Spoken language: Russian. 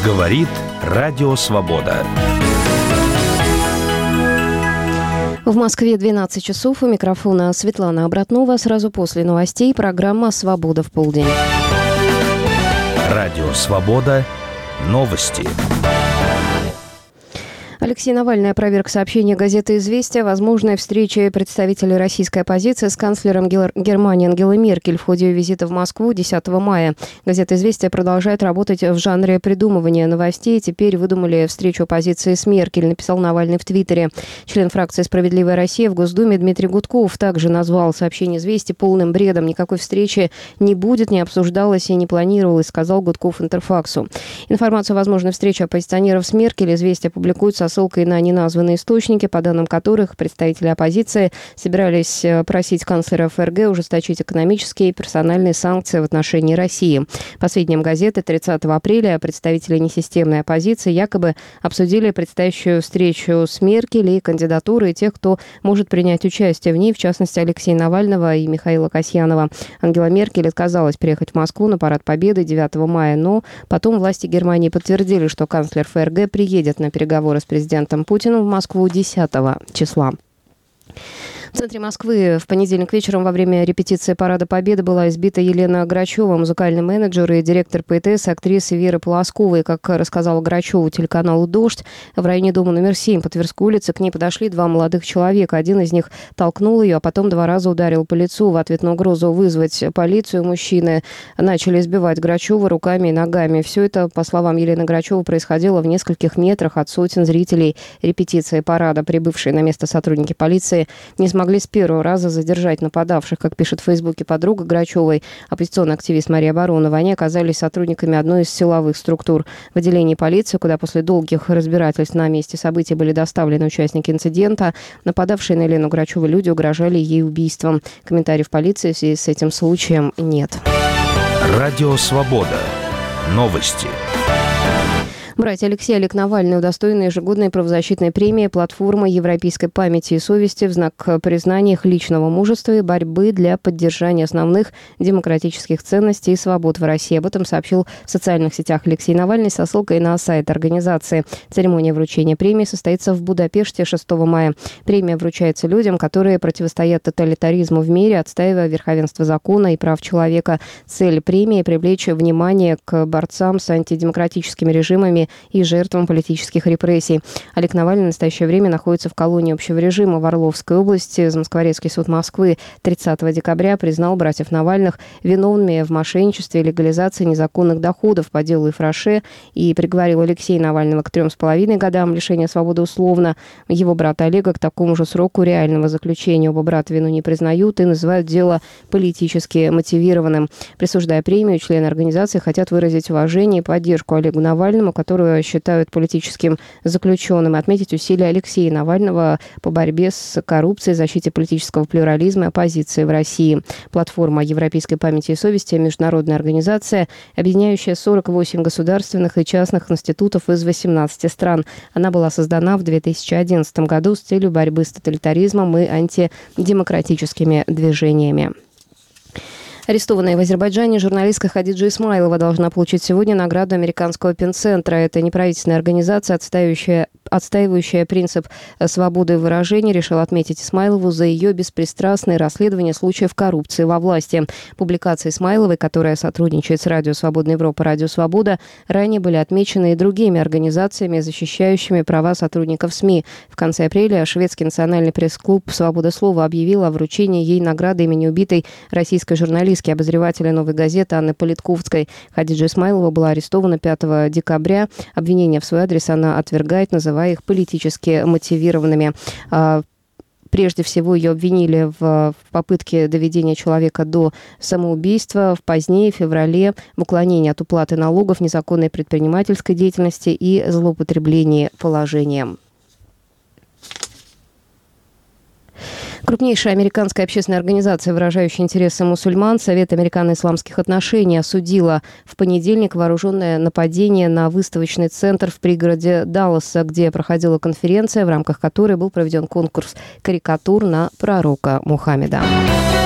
Говорит Радио Свобода. В Москве 12 часов. У микрофона Светлана Обратнова. Сразу после новостей программа «Свобода в полдень». Радио Свобода. Новости. Алексей Навальный опроверг сообщение газеты «Известия» о возможной встрече представителей российской оппозиции с канцлером Германии Ангелой Меркель в ходе ее визита в Москву 10 мая. Газета «Известия» продолжает работать в жанре придумывания новостей. Теперь выдумали встречу оппозиции с Меркель, написал Навальный в Твиттере. Член фракции «Справедливая Россия» в Госдуме Дмитрий Гудков также назвал сообщение «Известий» полным бредом. Никакой встречи не будет, не обсуждалось и не планировалось, сказал Гудков Интерфаксу. Информацию о возможной встрече оппозиционеров с Меркель «Известия» публикуют со ссылкой на неназванные источники, по данным которых представители оппозиции собирались просить канцлера ФРГ ужесточить экономические и персональные санкции в отношении России. По сведениям газеты, 30 апреля представители несистемной оппозиции якобы обсудили предстоящую встречу с Меркель и кандидатуры тех, кто может принять участие в ней, в частности, Алексея Навального и Михаила Касьянова. Ангела Меркель отказалась приехать в Москву на парад Победы 9 мая, но потом власти Германии подтвердили, что канцлер ФРГ приедет на переговоры с президентом Путиным в Москву 10 числа. В центре Москвы в понедельник вечером во время репетиции Парада Победы была избита Елена Грачева, музыкальный менеджер и директор поэтессы, актрисы Веры Полосковой. Как рассказала Грачева телеканалу «Дождь», в районе дома номер 7 по Тверской улице к ней подошли два молодых человека. Один из них толкнул ее, а потом 2 раза ударил по лицу. В ответ на угрозу вызвать полицию мужчины начали избивать Грачеву руками и ногами. Все это, по словам Елены Грачевой, происходило в нескольких метрах от сотен зрителей репетиции парада. Прибывшие на место сотрудники полиции не смогли с первого раза задержать нападавших. Как пишет в Фейсбуке подруга Грачевой, оппозиционный активист Мария Баронова, они оказались сотрудниками одной из силовых структур. В отделении полиции, куда после долгих разбирательств на месте событий были доставлены участники инцидента, нападавшие на Елену Грачеву люди угрожали ей убийством. Комментариев полиции в связи с этим случаем нет. Радио Свобода. Новости. Братья Алексей и Олег Навальный удостоены ежегодной правозащитной премии «Платформа европейской памяти и совести» в знак признания их личного мужества и борьбы для поддержания основных демократических ценностей и свобод в России. Об этом сообщил в социальных сетях Алексей Навальный со ссылкой на сайт организации. Церемония вручения премии состоится в Будапеште 6 мая. Премия вручается людям, которые противостоят тоталитаризму в мире, отстаивая верховенство закона и прав человека. Цель премии – привлечь внимание к борцам с антидемократическими режимами и жертвам политических репрессий. Олег Навальный в настоящее время находится в колонии общего режима в Орловской области. Замоскворецкий суд Москвы 30 декабря признал братьев Навальных виновными в мошенничестве и легализации незаконных доходов по делу Ифраше и приговорил Алексея Навального к 3,5 годам лишения свободы условно, его брата Олега к такому же сроку реального заключения. Оба брата вину не признают и называют дело политически мотивированным. Присуждая премию, члены организации хотят выразить уважение и поддержку Олегу Навальному, которого считают политическим заключенным, отметить усилия Алексея Навального по борьбе с коррупцией, защите политического плюрализма и оппозиции в России. Платформа европейской памяти и совести – международная организация, объединяющая 48 государственных и частных институтов из 18 стран. Она была создана в 2011 году с целью борьбы с тоталитаризмом и антидемократическими движениями. Арестованная в Азербайджане журналистка Хадиджа Исмайлова должна получить сегодня награду американского Пен-центра. Это неправительственная организация, отстаивающая принцип свободы выражения, решила отметить Исмайлову за ее беспристрастное расследование случаев коррупции во власти. Публикации Исмайловой, которая сотрудничает с Радио Свобода Европа, Радио Свобода, ранее были отмечены и другими организациями, защищающими права сотрудников СМИ. В конце апреля шведский национальный пресс-клуб «Свобода слова» объявил о вручении ей награды имени убитой российской журналистки, обозревателя «Новой газеты» Анны Политковской. Хадиджа Исмайлова была арестована 5 декабря. Обвинения в свой адрес она отвергает, называя их политически мотивированными. Прежде всего, ее обвинили в попытке доведения человека до самоубийства, позднее, в феврале, в уклонении от уплаты налогов, незаконной предпринимательской деятельности и злоупотреблении положением. Крупнейшая американская общественная организация, выражающая интересы мусульман, Совет американо-исламских отношений, осудила в понедельник вооруженное нападение на выставочный центр в пригороде Далласа, где проходила конференция, в рамках которой был проведен конкурс карикатур на пророка Мухаммеда.